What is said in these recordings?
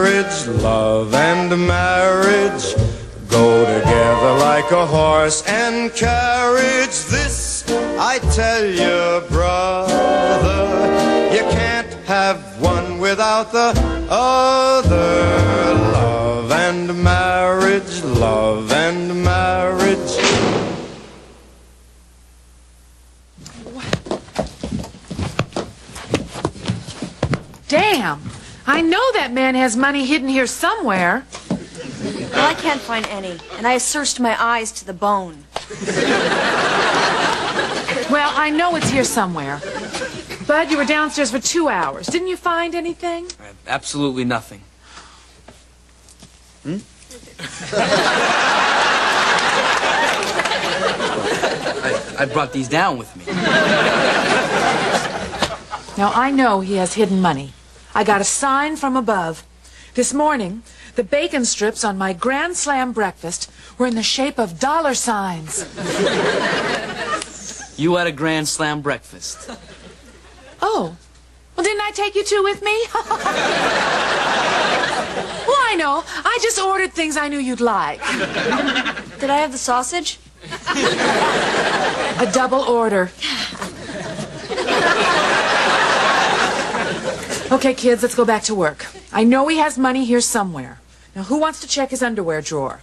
marriage, love and marriage go together like a horse and carriage. This I tell you, brother, you can't have one without the other. Love and marriage, love and marriage. Damn! I know that man has money hidden here somewhere. Well, I can't find any, and I have searched my eyes to the bone. Well, I know it's here somewhere. Bud, you were downstairs for 2 hours. Didn't you find anything? Absolutely nothing. I brought these down with me. Now, I know he has hidden money. I got a sign from above. This morning, the bacon strips on my Grand Slam breakfast were in the shape of dollar signs. You had a Grand Slam breakfast. Oh. Well, didn't I take you two with me? Well, I know. I just ordered things I knew you'd like. Did I have the sausage? A double order. Okay, kids, let's go back to work. I know he has money here somewhere. Now, who wants to check his underwear drawer?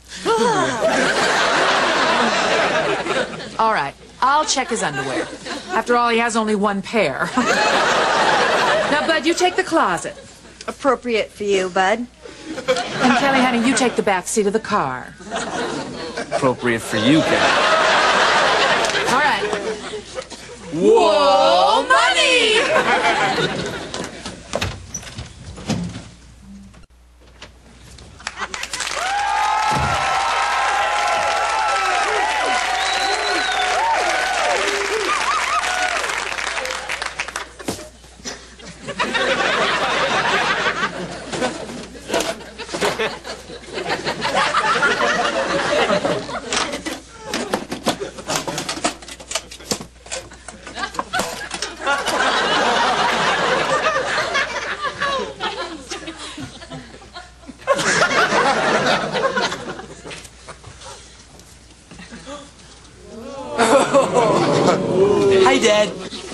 All right, I'll check his underwear. After all, he has only one pair. Now, Bud, you take the closet. Appropriate for you, Bud. And Kelly, honey, you take the back seat of the car. Appropriate for you, Kelly. All right. Whoa, money! Hi, Dad.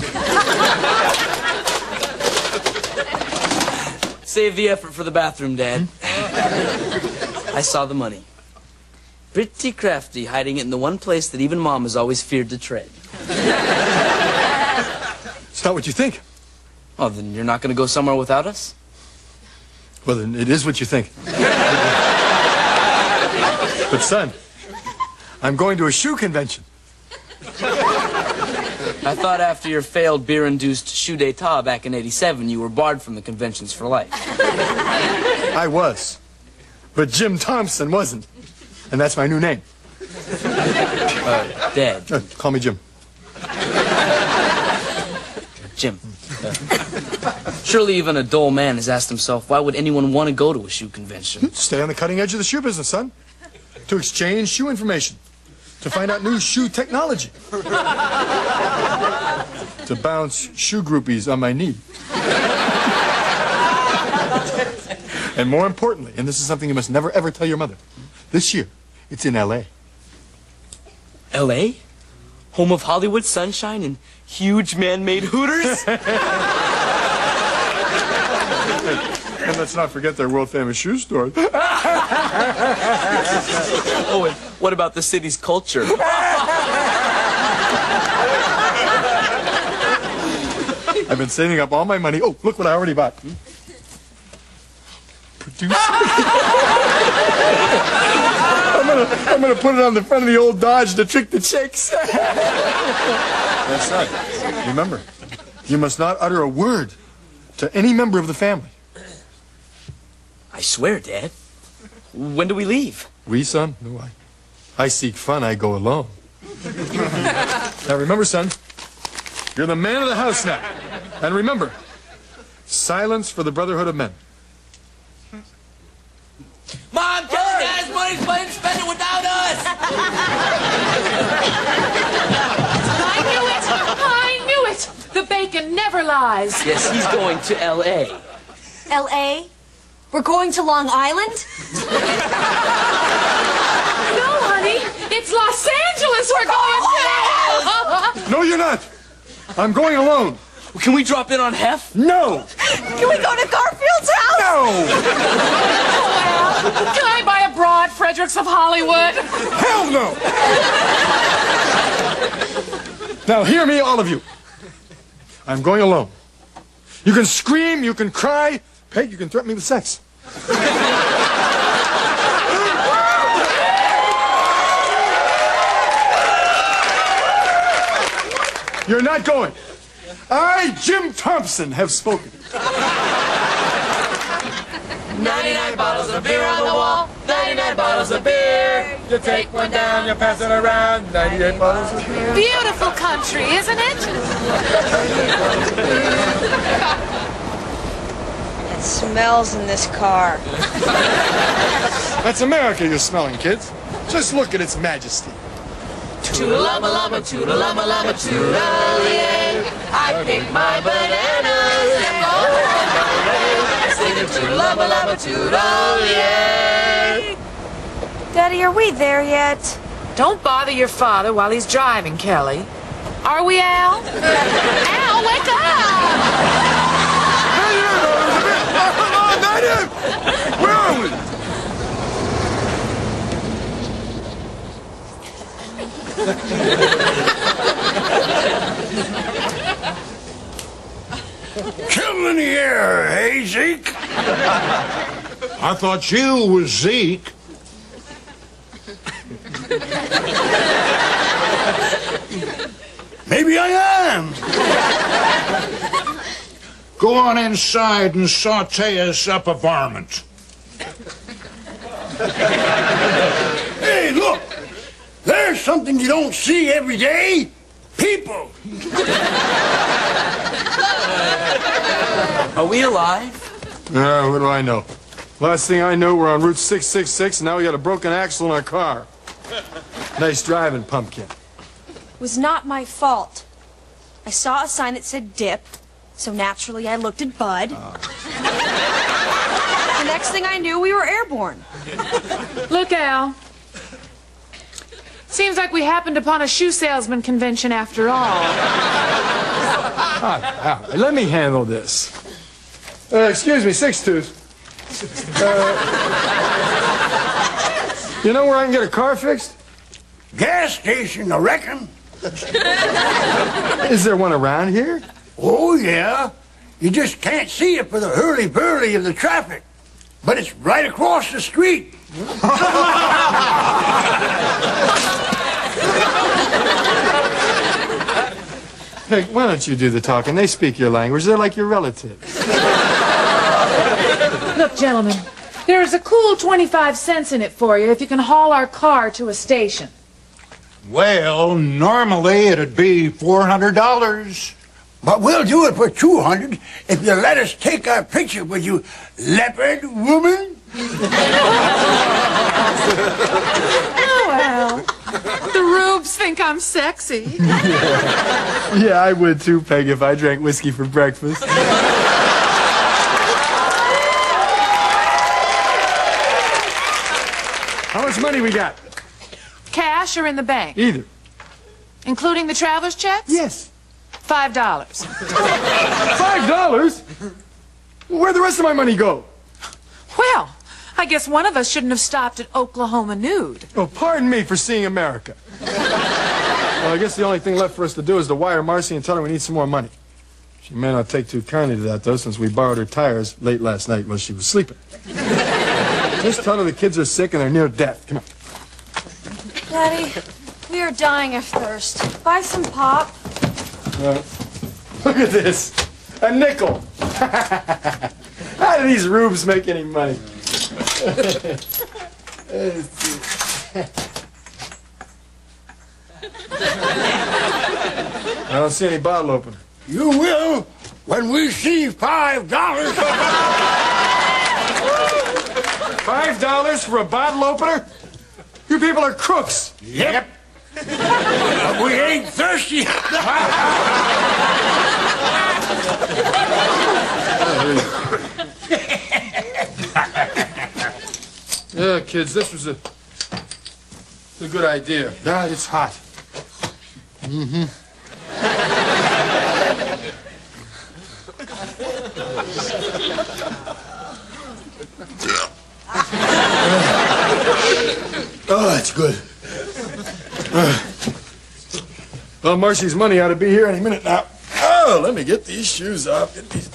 Save the effort for the bathroom, Dad. I saw the money. Pretty crafty, hiding it in the one place that even Mom has always feared to tread. It's not what you think. Oh, then you're not going to go somewhere without us? Well, then it is what you think. But, son, I'm going to a shoe convention. I thought after your failed beer-induced shoe d'etat back in '87, you were barred from the conventions for life. I was. But Jim Thompson wasn't. And that's my new name. Dad. Call me Jim. Jim. Surely even a dull man has asked himself, why would anyone want to go to a shoe convention? Stay on the cutting edge of the shoe business, son. To exchange shoe information. To find out new shoe technology. To bounce shoe groupies on my knee. And more importantly, and this is something you must never ever tell your mother, this year, it's in L.A. L.A.? Home of Hollywood sunshine and huge man-made Hooters? And let's not forget their world-famous shoe store. Oh, and what about the city's culture? I've been saving up all my money. Oh, look what I already bought. Producer. I'm gonna put it on the front of the old Dodge to trick the chicks. That's right. Remember, you must not utter a word to any member of the family. I swear, Dad. When do we leave? We, son? No, I seek fun, I go alone. Now remember, son, you're the man of the house now. And remember, silence for the brotherhood of men. Mom, Kelly has money, spend it without us! I knew it! The bacon never lies. Yes, he's going to L.A. L.A.? We're going to Long Island? No, honey. It's Los Angeles we're going to. No, you're not. I'm going alone. Can we drop in on Hef? No. Can we go to Garfield's house? No. Can I buy a broad Fredericks of Hollywood? Hell no. Now hear me, all of you. I'm going alone. You can scream, you can cry. Peg, you can threaten me with sex. You're not going. I, Jim Thompson, have spoken. 99 bottles of beer on the wall, 99 bottles of beer. You take one down, you pass it around, 98 bottles of beer. Beautiful country, isn't it? It smells in this car. That's America you're smelling, kids. Just look at its majesty. Toodalama-lama, toodalama-lama, toodalama. I pick my bananas and go on my way. Singing toodalama-lama, toodalama. Daddy, are we there yet? Don't bother your father while he's driving, Kelly. Are we, Al? Al, wake up! Not him! Where are we? Come in here, hey, Zeke? I thought you was Zeke. Maybe I am. Go on inside and saute us up a varmint. Hey, look! There's something you don't see every day. People. Are we alive? What do I know? Last thing I know, we're on Route 666, and now we got a broken axle in our car. Nice driving, Pumpkin. It was not my fault. I saw a sign that said dip, so naturally I looked at Bud. The next thing I knew, we were airborne. Look, Al. Seems like we happened upon a shoe salesman convention after all. Let me handle this. Excuse me, Six Tooth. You know where I can get a car fixed? Gas station, I reckon. Is there one around here? Oh, yeah. You just can't see it for the hurly-burly of the traffic. But it's right across the street. Hey, why don't you do the talking? They speak your language. They're like your relatives. Look, gentlemen, there's a cool 25 cents in it for you if you can haul our car to a station. Well, normally it'd be $400. But we'll do it for $200 if you let us take our picture with you, leopard woman. Oh, well. The Rubes think I'm sexy. Yeah, I would too, Peg, if I drank whiskey for breakfast. How much money we got? Cash or in the bank? Either. Including the traveler's checks? Yes. $5. $5? Where'd the rest of my money go? Well, I guess one of us shouldn't have stopped at Oklahoma Nude. Oh, pardon me for seeing America. Well, I guess the only thing left for us to do is to wire Marcy and tell her we need some more money. She may not take too kindly to that, though, since we borrowed her tires late last night while she was sleeping. Just tell her the kids are sick and they're near death. Come on. Daddy, we are dying of thirst. Buy some pop. Look at this. A nickel. How do these rubes make any money? I don't see any bottle opener. You will when we see $5. $5 for a bottle opener? You people are crooks. Yep. But we ain't thirsty. Yeah, kids, this was a good idea. God, it's hot. Mm-hmm. Oh, that's good. Well, Marcy's money ought to be here any minute now. Oh, let me get these shoes off. Get these.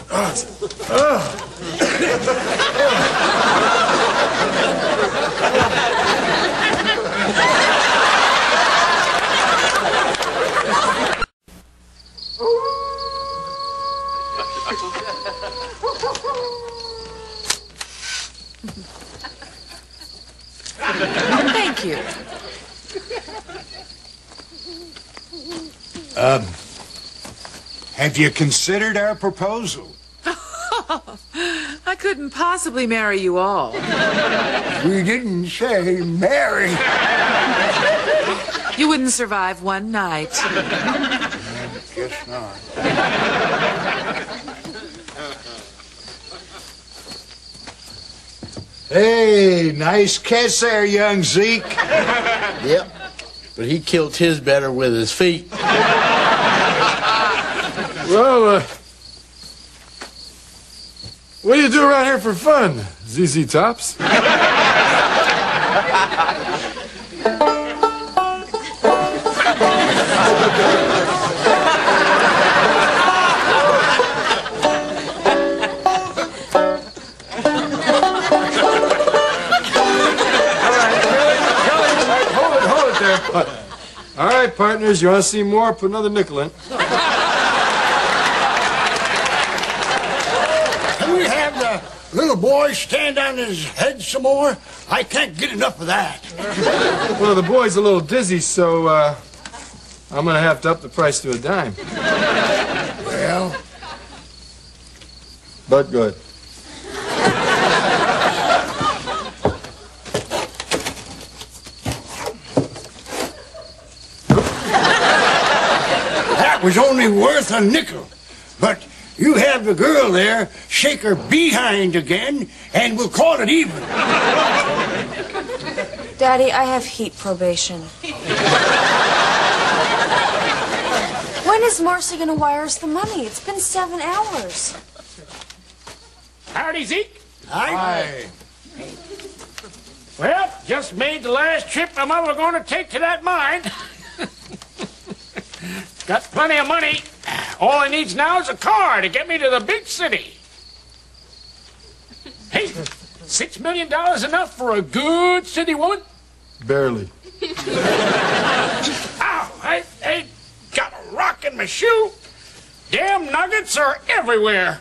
Thank you. Have you considered our proposal? I couldn't possibly marry you all. We didn't say marry. You wouldn't survive one night. Guess not. Hey, nice catch there, young Zeke. Yep. But he killed his better with his feet. Well, what do you do around here for fun, ZZ Tops? All right, partners, you want to see more? Put another nickel in. Can we have the little boy stand on his head some more? I can't get enough of that. Well, the boy's a little dizzy, so I'm going to have to up the price to a dime. Well, But good. that was only worth a nickel. But you have the girl there shake her behind again, and we'll call it even. Daddy, I have heat probation. When is Marcy going to wire us the money? It's been 7 hours. Howdy, Zeke. Hi. Well, just made the last trip I'm ever going to take to that mine. Got plenty of money. All I needs now is a car to get me to the big city. Hey, $6 million enough for a good city woman? Barely. Ow, I got a rock in my shoe. Damn nuggets are everywhere.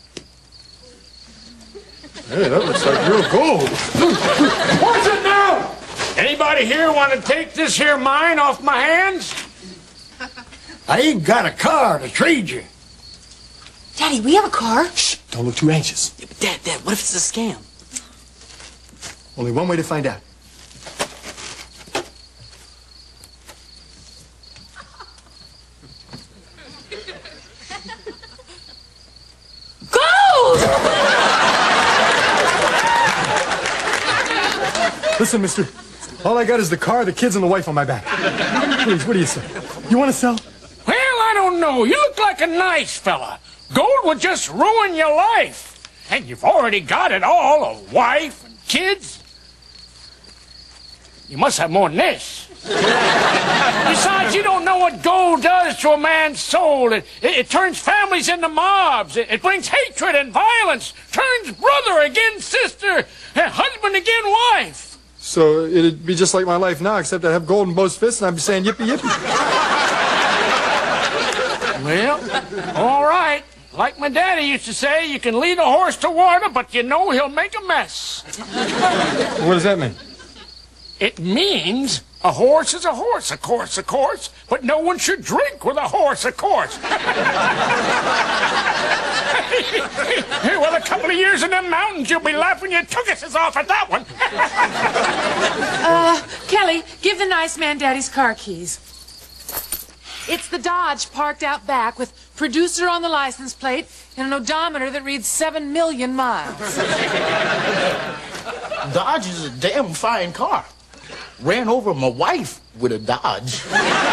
Hey, that looks like real gold. What's it now? Anybody here want to take this here mine off my hands? I ain't got a car to trade you. Daddy, we have a car. Don't look too anxious. Yeah, but Dad, what if it's a scam? Only one way to find out. Gold! Listen, mister. All I got is the car, the kids, and the wife on my back. Please, what do you say? You want to sell? Well, I don't know. You look like a nice fella. Gold would just ruin your life. And you've already got it all, a wife and kids. You must have more than this. Besides, you don't know what gold does to a man's soul. It turns families into mobs. It brings hatred and violence. Turns brother against sister, and husband against wife. So it'd be just like my life now, except I'd have gold in both fists and I'd be saying yippee yippee. Well, all right. Like my daddy used to say, you can lead a horse to water, but you know he'll make a mess. What does that mean? It means a horse is a horse, of course, but no one should drink with a horse, of course. Well, a couple of years in them mountains, you'll be laughing your tuchuses off at that one. Kelly, give the nice man Daddy's car keys. It's the Dodge parked out back with producer on the license plate and an odometer that reads 7 million miles. Dodge is a damn fine car. Ran over my wife with a Dodge.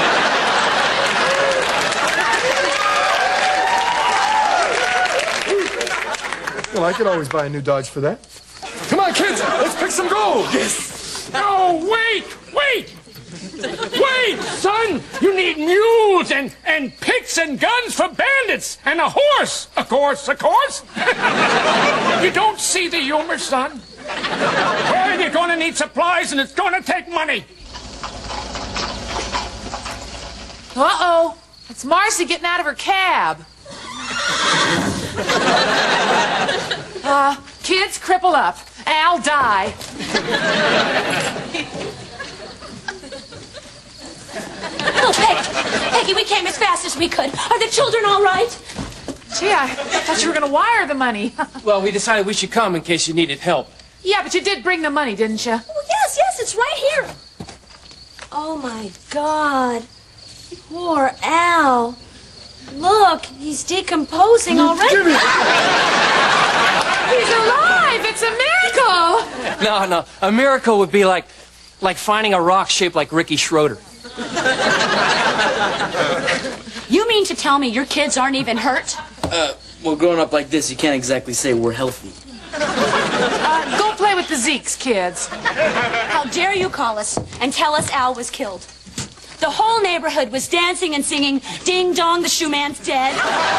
Well, I could always buy a new Dodge for that. Come on, kids, let's pick some gold. Yes. No, wait! Wait, son! You need mules and picks and guns for bandits and a horse, of course. You don't see the humor, son? Well, you're going to need supplies and it's going to take money. Uh-oh. It's Marcy getting out of her cab. Kids, cripple up. Al, die. Oh, Peggy, we came as fast as we could. Are the children all right? Gee, I thought you were going to wire the money. Well, we decided we should come in case you needed help. Yeah, but you did bring the money, didn't you? Oh, yes, it's right here. Oh, my God. Poor Al. Look, he's decomposing already. He's alive! It's a miracle! No, a miracle would be like finding a rock shaped like Ricky Schroeder. You mean to tell me your kids aren't even hurt? Well, growing up like this, you can't exactly say we're healthy. Go play with the Zeeks, kids. How dare you call us and tell us Al was killed? The whole neighborhood was dancing and singing, "Ding dong, the shoe man's dead."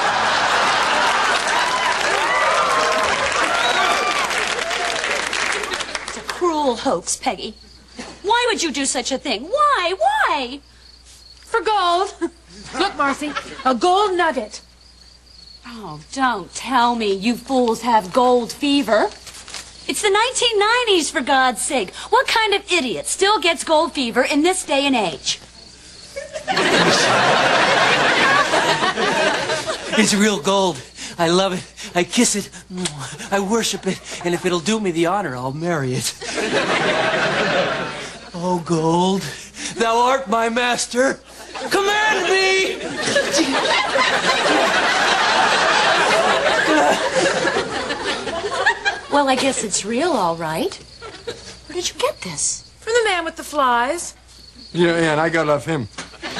It's a cruel hoax, Peggy. Why would you do such a thing? Why? For gold. Look, Marcy, a gold nugget. Oh, don't tell me you fools have gold fever. It's the 1990s, for God's sake. What kind of idiot still gets gold fever in this day and age? It's real gold. I love it. I kiss it. I worship it. And if it'll do me the honor, I'll marry it. Oh, gold, thou art my master. Command me! Well, I guess it's real, all right. Where did you get this? From the man with the flies. Yeah, and I got it off him.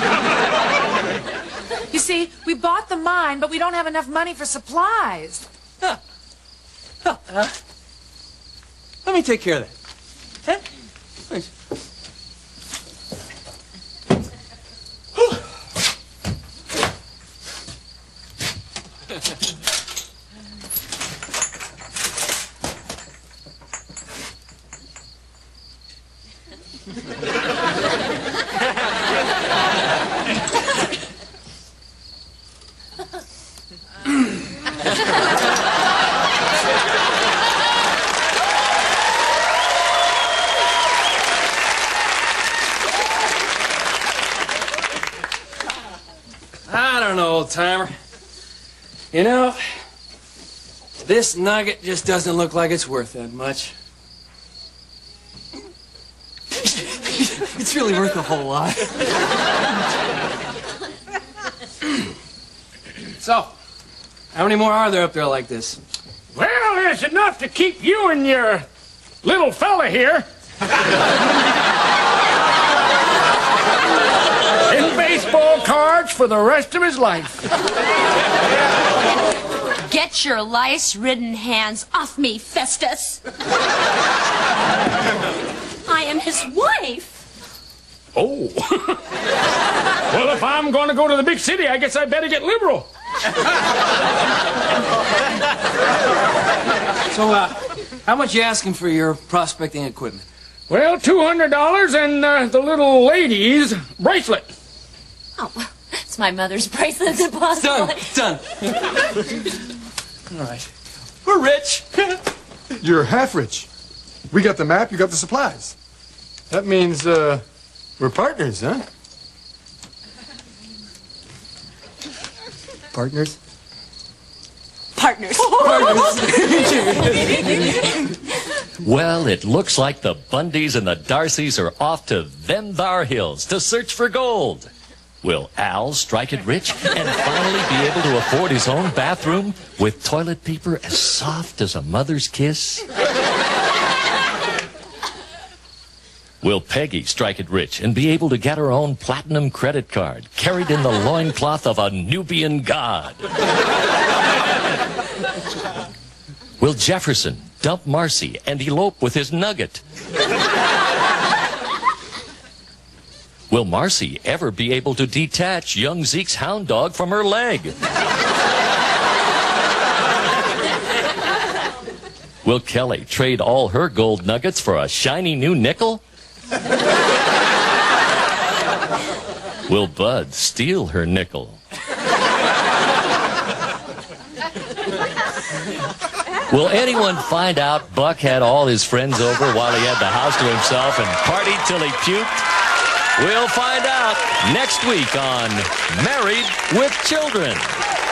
You see, we bought the mine, but we don't have enough money for supplies. Let me take care of that. Huh? Thanks. I don't know, old-timer. You know, this nugget just doesn't look like it's worth that much. It's really worth a whole lot. So, how many more are there up there like this? Well, there's enough to keep you and your little fella here. In baseball cards for the rest of his life. Get your lice-ridden hands off me, Festus. I am his wife. Oh. Well, if I'm going to go to the big city, I guess I better get liberal. So, how much you asking for your prospecting equipment? Well, $200 and the little lady's bracelet. Oh, it's my mother's bracelet deposit. Done. All right. We're rich. You're half rich. We got the map, you got the supplies. That means, we're partners, huh? Partners? Partners. Well, it looks like the Bundys and the Darcys are off to them thar hills to search for gold. Will Al strike it rich and finally be able to afford his own bathroom with toilet paper as soft as a mother's kiss? Will Peggy strike it rich and be able to get her own platinum credit card carried in the loincloth of a Nubian god? Will Jefferson dump Marcy and elope with his nugget? Will Marcy ever be able to detach young Zeke's hound dog from her leg? Will Kelly trade all her gold nuggets for a shiny new nickel? Will Bud steal her nickel? Will anyone find out Buck had all his friends over while he had the house to himself and partied till he puked? We'll find out next week on Married with Children.